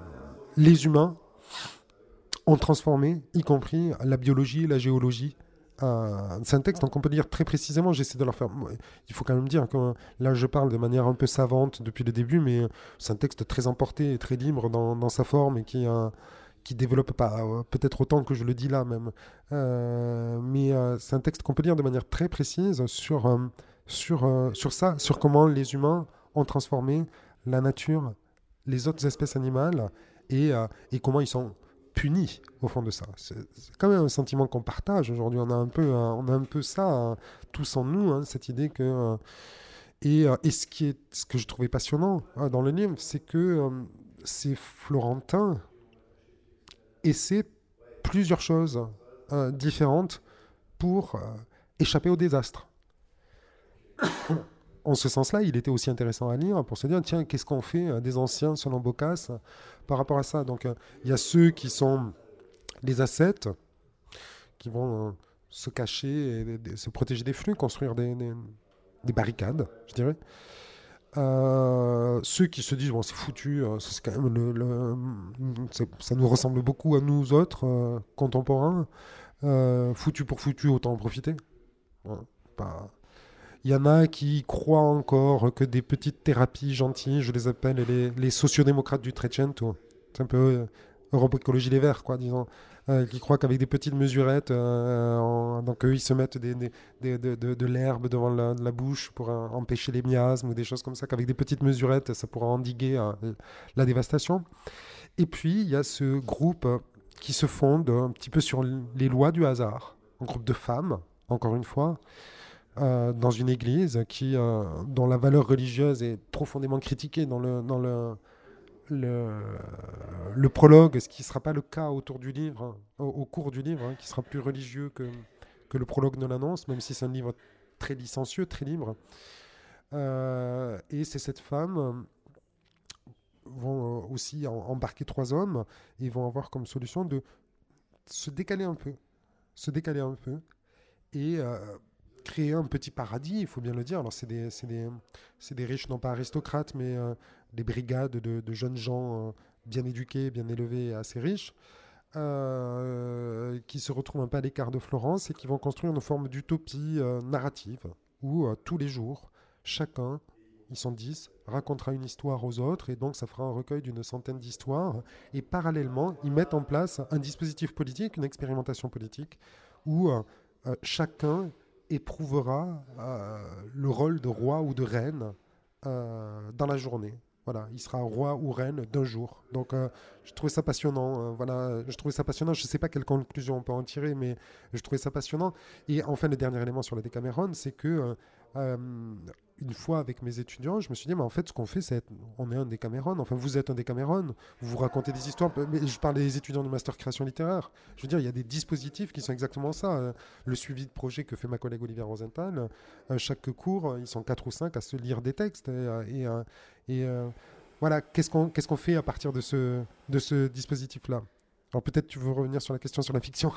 les humains ont transformé, y compris la biologie, la géologie, C'est un texte qu'on peut lire très précisément. J'essaie de leur faire. Il faut quand même dire que là, je parle de manière un peu savante depuis le début, mais c'est un texte très emporté et très libre dans sa forme et qui développe pas peut-être autant que je le dis là même. Mais c'est un texte qu'on peut lire de manière très précise sur ça, sur comment les humains ont transformé la nature, les autres espèces animales et comment ils sont punis au fond de ça. C'est quand même un sentiment qu'on partage aujourd'hui. On a un peu ça tous en nous, hein, cette idée que et ce que je trouvais passionnant dans le livre, c'est que c'est Florentin essaie plusieurs choses différentes pour échapper au désastre. En ce sens-là, il était aussi intéressant à lire pour se dire, tiens, qu'est-ce qu'on fait des anciens selon Boccace par rapport à ça. Donc, il y a ceux qui sont les ascètes, qui vont se cacher et se protéger des flux, construire des barricades, je dirais. Ceux qui se disent, bon, c'est foutu, c'est quand même ça nous ressemble beaucoup à nous autres, contemporains. Foutu pour foutu, autant en profiter. Ouais, pas... Il y en a qui croient encore que des petites thérapies gentilles, je les appelle les sociodémocrates du Trecento. C'est un peu Europe Écologie Les Verts, quoi, disons. Qui croient qu'avec des petites mesurettes, donc eux, ils se mettent de l'herbe devant la bouche pour empêcher les miasmes ou des choses comme ça, qu'avec des petites mesurettes, ça pourra endiguer la dévastation. Et puis, il y a ce groupe qui se fonde un petit peu sur les lois du hasard. Un groupe de femmes, encore une fois, dans une église dont la valeur religieuse est profondément critiquée dans le prologue, ce qui ne sera pas le cas autour du livre, au cours du livre, qui sera plus religieux que le prologue ne l'annonce, même si c'est un livre très licencieux, très libre. Et c'est cette femme vont aussi embarquer 3 hommes et vont avoir comme solution de se décaler un peu et créer un petit paradis, il faut bien le dire. Alors c'est des riches, non pas aristocrates, mais des brigades de jeunes gens bien éduqués, bien élevés et assez riches, qui se retrouvent un peu à l'écart de Florence et qui vont construire une forme d'utopie narrative où tous les jours, chacun, ils sont 10, racontera une histoire aux autres et donc ça fera un recueil d'une centaine d'histoires. Et parallèlement, ils mettent en place un dispositif politique, une expérimentation politique où chacun éprouvera le rôle de roi ou de reine dans la journée. Voilà, il sera roi ou reine d'un jour. Donc, je trouvais ça passionnant. Voilà, je trouvais ça passionnant. Je ne sais pas quelle conclusion on peut en tirer, mais je trouvais ça passionnant. Et enfin, le dernier élément sur le Décameron, c'est que une fois avec mes étudiants, je me suis dit, mais en fait, ce qu'on fait, on est un Décameron. Enfin, vous êtes un Décameron. Vous racontez des histoires. Mais je parle des étudiants du master création littéraire. Je veux dire, il y a des dispositifs qui sont exactement ça. Le suivi de projet que fait ma collègue Olivia Rosenthal. Chaque cours, ils sont 4 ou 5 à se lire des textes. Voilà, qu'est-ce qu'on fait à partir de ce dispositif-là? Alors peut-être tu veux revenir sur la question sur la fiction.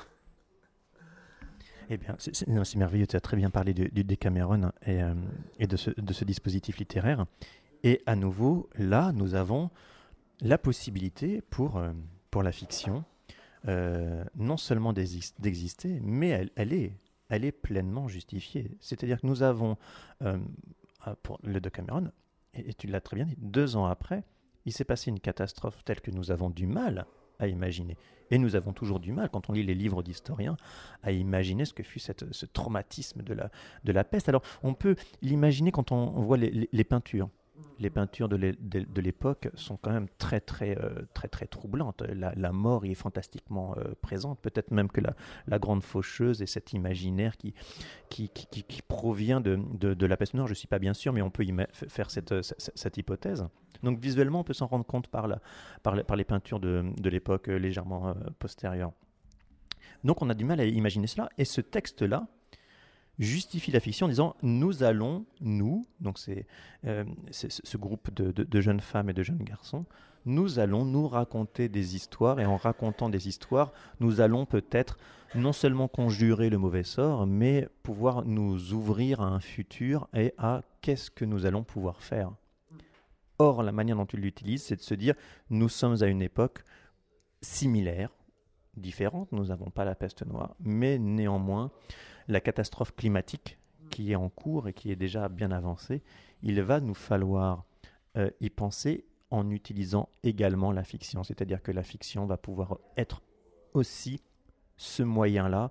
Eh bien, c'est merveilleux, tu as très bien parlé du Décameron et de ce dispositif littéraire. Et à nouveau, là, nous avons la possibilité pour la fiction, non seulement d'exister, mais elle est pleinement justifiée. C'est-à-dire que nous avons, pour le Décameron, et tu l'as très bien dit, 2 ans après, il s'est passé une catastrophe telle que nous avons du mal à imaginer. Et nous avons toujours du mal, quand on lit les livres d'historiens, à imaginer ce que fut ce traumatisme de la peste. Alors, on peut l'imaginer quand on voit les peintures. Les peintures de l'époque sont quand même très troublantes. La mort y est fantastiquement présente. Peut-être même que la grande faucheuse et cet imaginaire qui provient de la peste noire, je ne suis pas bien sûr, mais on peut faire cette hypothèse. Donc visuellement, on peut s'en rendre compte par les peintures de l'époque légèrement postérieure. Donc on a du mal à imaginer cela. Et ce texte-là justifie la fiction en disant donc c'est ce groupe de jeunes femmes et de jeunes garçons, nous allons nous raconter des histoires, et en racontant des histoires, nous allons peut-être non seulement conjurer le mauvais sort, mais pouvoir nous ouvrir à un futur et à qu'est-ce que nous allons pouvoir faire. Or, la manière dont tu l'utilises, c'est de se dire, nous sommes à une époque similaire, différente, nous n'avons pas la peste noire, mais néanmoins, la catastrophe climatique qui est en cours et qui est déjà bien avancée, il va nous falloir y penser en utilisant également la fiction. C'est-à-dire que la fiction va pouvoir être aussi ce moyen-là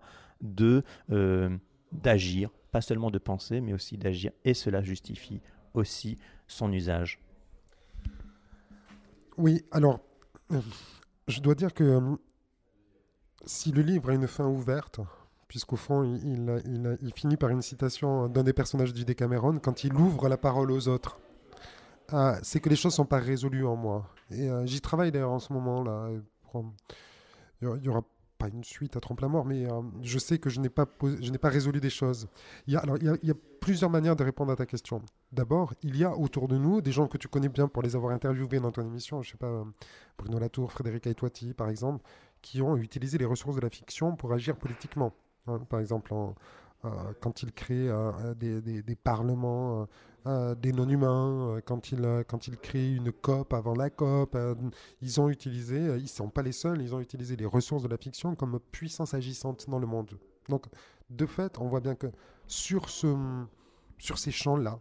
d'agir, pas seulement de penser, mais aussi d'agir, et cela justifie aussi son usage. Oui, alors, je dois dire que si le livre a une fin ouverte, puisqu'au fond, il finit par une citation d'un des personnages du Décameron, quand il ouvre la parole aux autres, c'est que les choses ne sont pas résolues en moi. Et j'y travaille d'ailleurs en ce moment, là. Il n'y aura pas une suite à Trompe-la-Mort, mais je sais que je n'ai pas résolu des choses. Il y a plusieurs manières de répondre à ta question. D'abord, il y a autour de nous des gens que tu connais bien pour les avoir interviewés dans ton émission, je ne sais pas, Bruno Latour, Frédéric Aïtouati, par exemple, qui ont utilisé les ressources de la fiction pour agir politiquement. Hein, par exemple, quand ils créent des parlements, des non-humains, quand ils créent une COP avant la COP, ils ont utilisé, ils ne sont pas les seuls, ils ont utilisé les ressources de la fiction comme puissance agissante dans le monde. Donc, de fait, on voit bien que sur ces champs-là,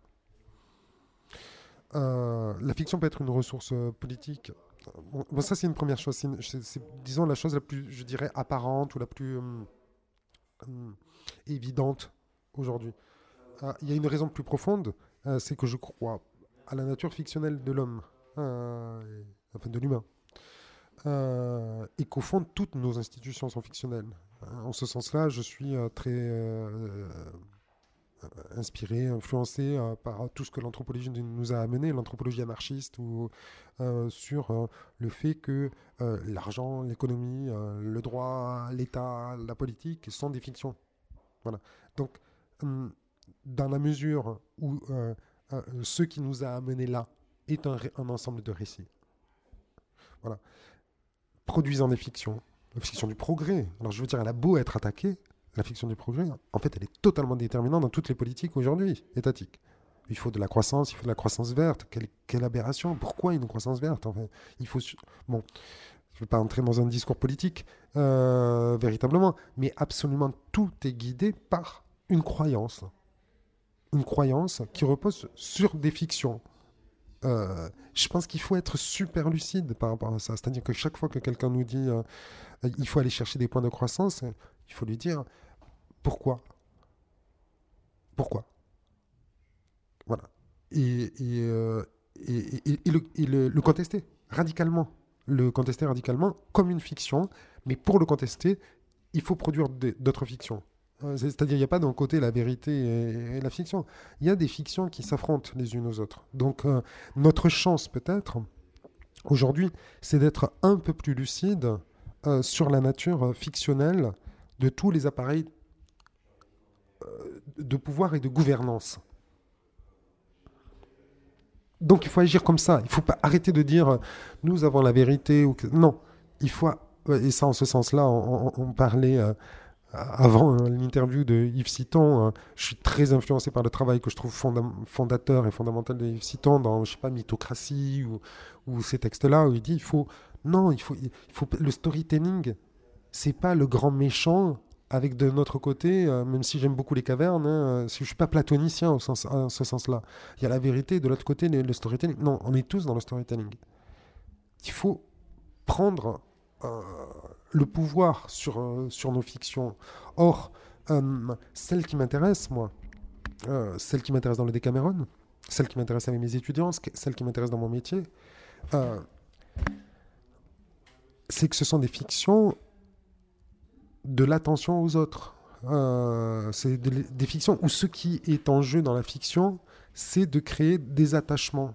la fiction peut être une ressource politique. Bon, ça, c'est une première chose. C'est, disons, la chose la plus, je dirais, apparente ou la plus évidente aujourd'hui. Il y a une raison plus profonde, c'est que je crois à la nature fictionnelle de l'homme, enfin de l'humain, et qu'au fond, toutes nos institutions sont fictionnelles. En ce sens-là, je suis très inspiré, influencé par tout ce que l'anthropologie nous a amené, l'anthropologie anarchiste, ou sur le fait que l'argent, l'économie, le droit, l'État, la politique sont des fictions. Voilà. Donc, dans la mesure où ce qui nous a amené là est un ensemble de récits, voilà, produisant des fictions, la fiction du progrès. Alors, je veux dire, elle a beau être attaquée, la fiction du progrès, en fait, elle est totalement déterminante dans toutes les politiques aujourd'hui, étatiques. Il faut de la croissance, il faut de la croissance verte. Quelle aberration. Pourquoi une croissance verte, enfin, il faut... Bon, je ne vais pas entrer dans un discours politique, véritablement, mais absolument tout est guidé par une croyance. Une croyance qui repose sur des fictions. Je pense qu'il faut être super lucide par rapport à ça. C'est-à-dire que chaque fois que quelqu'un nous dit il faut aller chercher des points de croissance, il faut lui dire pourquoi. Pourquoi. Voilà. Et le contester radicalement. Le contester radicalement comme une fiction, mais pour le contester, il faut produire d'autres fictions. C'est-à-dire, il n'y a pas d'un côté la vérité et la fiction. Il y a des fictions qui s'affrontent les unes aux autres. Donc, notre chance, peut-être, aujourd'hui, c'est d'être un peu plus lucide sur la nature fictionnelle de tous les appareils de pouvoir et de gouvernance. Donc, il faut agir comme ça. Il ne faut pas arrêter de dire nous avons la vérité. Non, il faut... Et ça, en ce sens-là, on parlait... Avant l'interview de Yves Citon, je suis très influencé par le travail que je trouve fondateur et fondamental de Yves Citon dans, je sais pas, Mythocratie ou ces textes-là où il dit le storytelling, c'est pas le grand méchant avec de notre côté, même si j'aime beaucoup les cavernes, je suis pas platonicien en ce sens-là. Il y a la vérité de l'autre côté, le storytelling. Non, on est tous dans le storytelling. Il faut prendre le pouvoir sur nos fictions. Or, celle qui m'intéresse, moi, celle qui m'intéresse dans le Décameron, celle qui m'intéresse avec mes étudiants, celle qui m'intéresse dans mon métier, c'est que ce sont des fictions de l'attention aux autres. C'est des fictions où ce qui est en jeu dans la fiction, c'est de créer des attachements.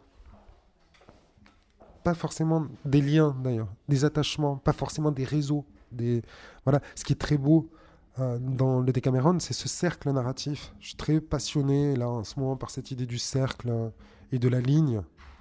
Pas forcément des liens d'ailleurs, des attachements, pas forcément des réseaux. Voilà. Ce qui est très beau dans le Décameron, c'est ce cercle narratif. Je suis très passionné là en ce moment par cette idée du cercle et de la ligne.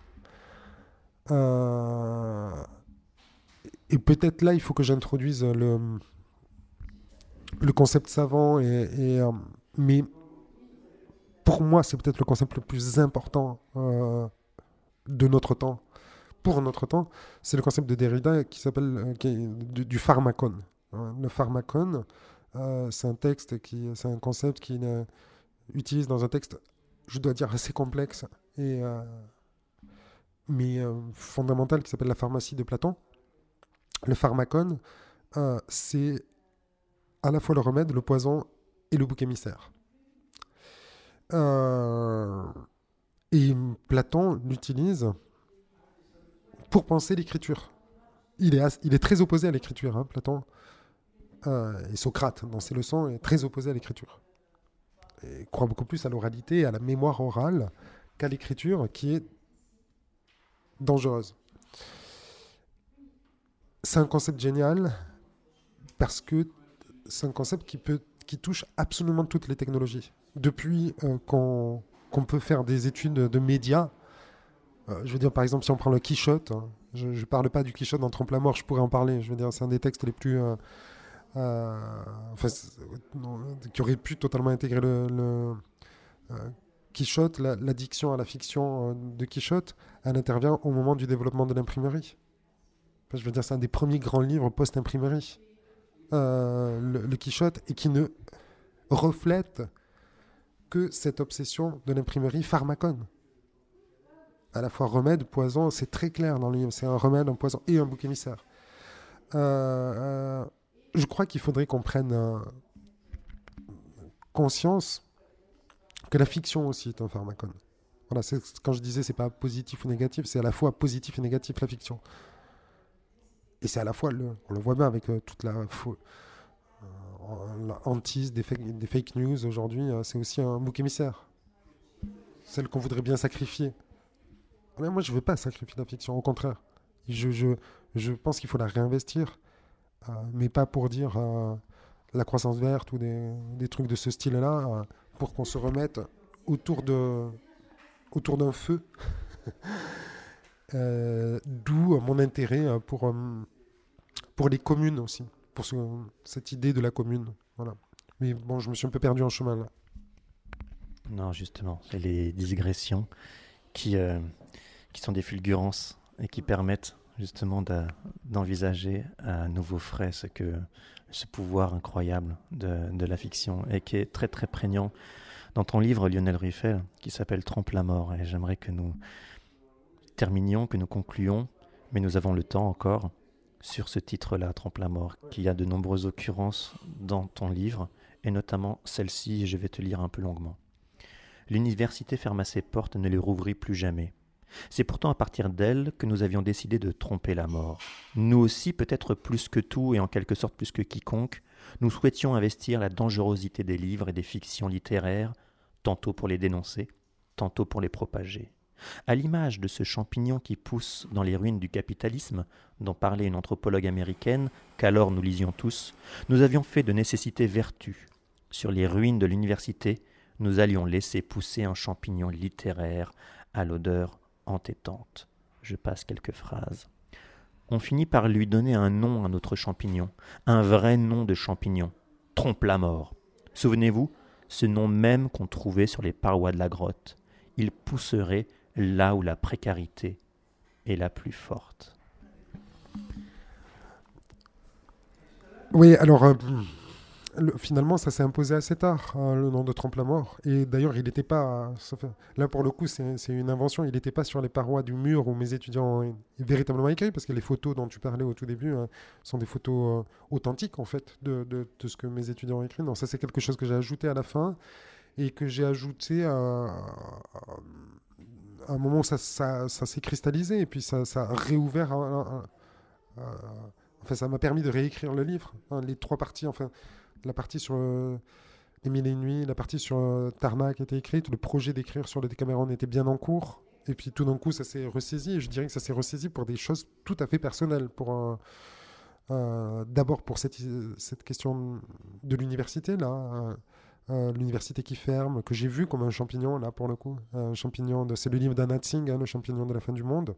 Et peut-être là, il faut que j'introduise le concept savant, mais pour moi, c'est peut-être le concept le plus important de notre temps. Pour notre temps, c'est le concept de Derrida qui s'appelle du pharmakon. Le pharmakon, C'est un concept qu'il utilise dans un texte, je dois dire, assez complexe mais fondamental, qui s'appelle la pharmacie de Platon. Le pharmacon, c'est à la fois le remède, le poison et le bouc émissaire. Et Platon l'utilise pour penser l'écriture. Il est très opposé à l'écriture, hein, Platon. Et Socrate, dans ses leçons, est très opposé à l'écriture. Il croit beaucoup plus à l'oralité, à la mémoire orale, qu'à l'écriture, qui est dangereuse. C'est un concept génial parce que c'est un concept qui touche absolument toutes les technologies. Depuis qu'on peut faire des études de médias, je veux dire, par exemple, si on prend le Quichotte, hein, je ne parle pas du Quichotte dans Trompe-la-Mort, je pourrais en parler. Je veux dire, c'est un des textes les plus... qui aurait pu totalement intégrer le Quichotte, l'addiction à la fiction de Quichotte, elle intervient au moment du développement de l'imprimerie. Enfin, je veux dire, c'est un des premiers grands livres post-imprimerie, le Quichotte, et qui ne reflète que cette obsession de l'imprimerie pharmacone. À la fois remède, poison, c'est très clair dans le livre, c'est un remède, un poison et un bouc émissaire. Je crois qu'il faudrait qu'on prenne conscience que la fiction aussi est un pharmacone. Voilà, quand je disais c'est pas positif ou négatif, c'est à la fois positif et négatif la fiction. Et c'est à la fois, on le voit bien avec toute la hantise des fake news aujourd'hui, c'est aussi un bouc émissaire. Celle qu'on voudrait bien sacrifier. Mais moi je veux pas sacrifier la fiction, au contraire. Je pense qu'il faut la réinvestir, mais pas pour dire la croissance verte ou des trucs de ce style-là, pour qu'on se remette autour d'un feu. D'où mon intérêt pour les communes aussi, pour cette idée de la commune. Voilà. Mais bon, je me suis un peu perdu en chemin là. Non, justement, c'est les digressions qui sont des fulgurances et qui permettent justement d'envisager à nouveau frais ce pouvoir incroyable de la fiction et qui est très très prégnant dans ton livre, Lionel Ruffel, qui s'appelle Trompe-la-Mort. Et j'aimerais que nous terminions, que nous concluions, mais nous avons le temps encore, sur ce titre-là, Trompe-la-Mort, qui a de nombreuses occurrences dans ton livre, et notamment celle-ci, et je vais te lire un peu longuement. L'université ferma ses portes et ne les rouvrit plus jamais. C'est pourtant à partir d'elle que nous avions décidé de tromper la mort. Nous aussi, peut-être plus que tout et en quelque sorte plus que quiconque, nous souhaitions investir la dangerosité des livres et des fictions littéraires, tantôt pour les dénoncer, tantôt pour les propager. À l'image de ce champignon qui pousse dans les ruines du capitalisme, dont parlait une anthropologue américaine, qu'alors nous lisions tous, nous avions fait de nécessité vertu. Sur les ruines de l'université, nous allions laisser pousser un champignon littéraire à l'odeur entêtante. Je passe quelques phrases. On finit par lui donner un nom à notre champignon, un vrai nom de champignon, Trompe-la-Mort. Souvenez-vous, ce nom même qu'on trouvait sur les parois de la grotte. Il pousserait là où la précarité est la plus forte. Oui, alors finalement ça s'est imposé assez tard, hein, le nom de Trompe-la-Mort. Et d'ailleurs il n'était pas, là pour le coup c'est une invention, il n'était pas sur les parois du mur où mes étudiants ont véritablement écrit, parce que les photos dont tu parlais au tout début sont des photos authentiques en fait de ce que mes étudiants ont écrit. Non, ça c'est quelque chose que j'ai ajouté à la fin et que j'ai ajouté à un moment où ça s'est cristallisé et puis ça a réouvert enfin ça m'a permis de réécrire le livre, hein, les trois parties, enfin la partie sur les Mille et une nuits, la partie sur Tarnac était écrite, le projet d'écrire sur le Décameron était bien en cours, et puis tout d'un coup ça s'est ressaisi, et je dirais que ça s'est ressaisi pour des choses tout à fait personnelles, d'abord pour cette question de l'université là, l'université qui ferme, que j'ai vu comme un champignon là pour le coup, un champignon c'est le livre d'Anna Tsing, hein, le champignon de la fin du monde,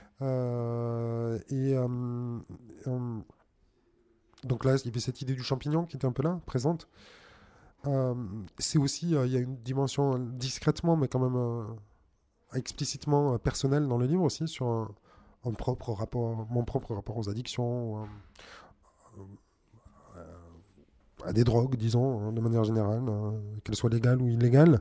donc là il y avait cette idée du champignon qui était un peu là, présente. C'est aussi, il y a une dimension discrètement mais quand même explicitement personnelle dans le livre aussi, sur mon propre rapport aux addictions, à des drogues, disons, de manière générale, qu'elles soient légales ou illégales.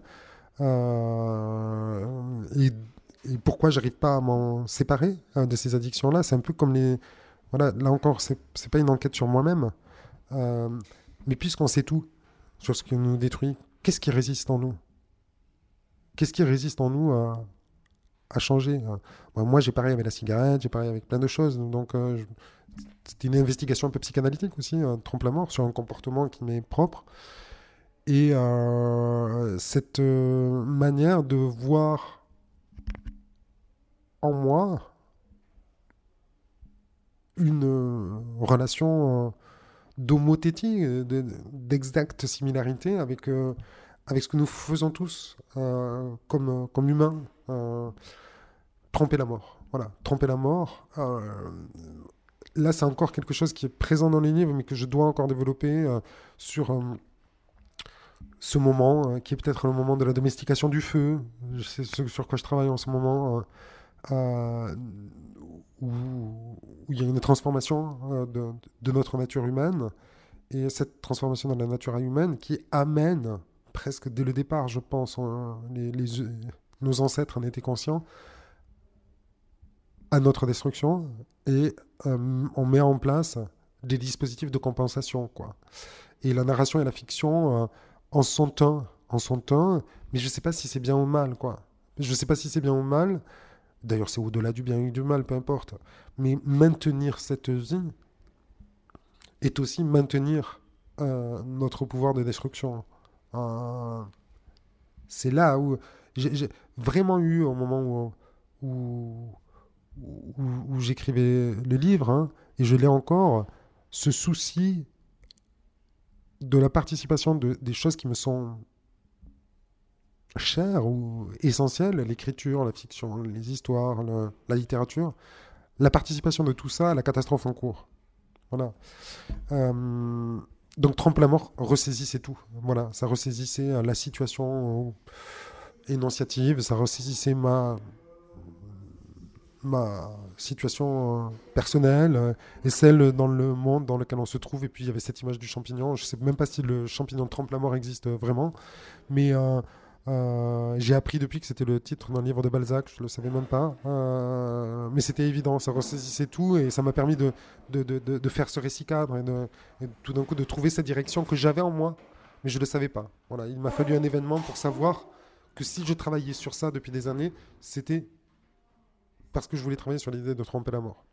Et pourquoi j'arrive pas à m'en séparer de ces addictions-là? C'est un peu comme les... Voilà, là encore, c'est pas une enquête sur moi-même, euh, mais puisqu'on sait tout sur ce qui nous détruit, qu'est-ce qui résiste en nous? Qu'est-ce qui résiste en nous à changer? Moi, j'ai pareil avec la cigarette, j'ai pareil avec plein de choses. Donc, c'était une investigation un peu psychanalytique aussi, trompe la mort, sur un comportement qui m'est propre. Et cette manière de voir en moi une relation d'homothétie, d'exacte similarité avec ce que nous faisons tous comme humains. Tromper la mort. Voilà, tromper la mort. Là, c'est encore quelque chose qui est présent dans les livres, mais que je dois encore développer sur ce moment, qui est peut-être le moment de la domestication du feu. C'est ce sur quoi je travaille en ce moment, où il y a une transformation de notre nature humaine. Et cette transformation de la nature humaine qui amène, presque dès le départ, je pense, nos ancêtres en étaient conscients, à notre destruction, et on met en place des dispositifs de compensation, quoi. Et la narration et la fiction en sont un, mais je ne sais pas si c'est bien ou mal, quoi. Je ne sais pas si c'est bien ou mal. D'ailleurs, c'est au-delà du bien et du mal, peu importe. Mais maintenir cette vie est aussi maintenir notre pouvoir de destruction. C'est là où j'ai vraiment eu, au moment où j'écrivais le livre, hein, et je l'ai encore, ce souci de la participation des choses qui me sont chères ou essentielles, l'écriture, la fiction, les histoires, la littérature, la participation de tout ça à la catastrophe en cours. Voilà. Donc Trompe la mort ressaisissait tout. Voilà, ça ressaisissait la situation énonciative, ça ressaisissait ma situation personnelle et celle dans le monde dans lequel on se trouve. Et puis il y avait cette image du champignon. Je ne sais même pas si le champignon de Trompe la mort existe vraiment, mais j'ai appris depuis que c'était le titre d'un livre de Balzac. Je ne le savais même pas, mais c'était évident, ça ressaisissait tout et ça m'a permis de faire ce récit cadre et tout d'un coup de trouver cette direction que j'avais en moi, mais je ne le savais pas. Voilà, il m'a fallu un événement pour savoir que si je travaillais sur ça depuis des années, c'était parce que je voulais travailler sur l'idée de tromper la mort.